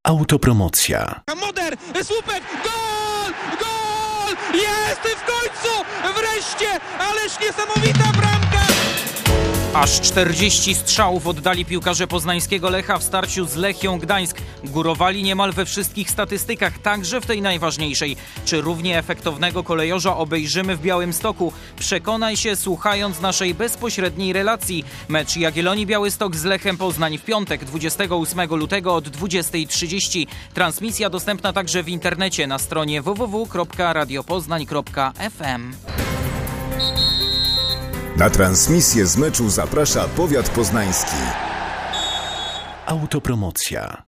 Autopromocja. Moder, słupek, gol! Gol! Jest w końcu! Wreszcie! Ależ niesamowita bramka! Aż 40 strzałów oddali piłkarze poznańskiego Lecha w starciu z Lechią Gdańsk. Górowali niemal we wszystkich statystykach, także w tej najważniejszej. Czy równie efektownego kolejorza obejrzymy w Białymstoku? Przekonaj się, słuchając naszej bezpośredniej relacji. Mecz Jagiellonii Białystok z Lechem Poznań w piątek, 28 lutego od 20:30. Transmisja dostępna także w internecie na stronie www.radiopoznań.fm. Na transmisję z meczu zaprasza powiat poznański. Autopromocja.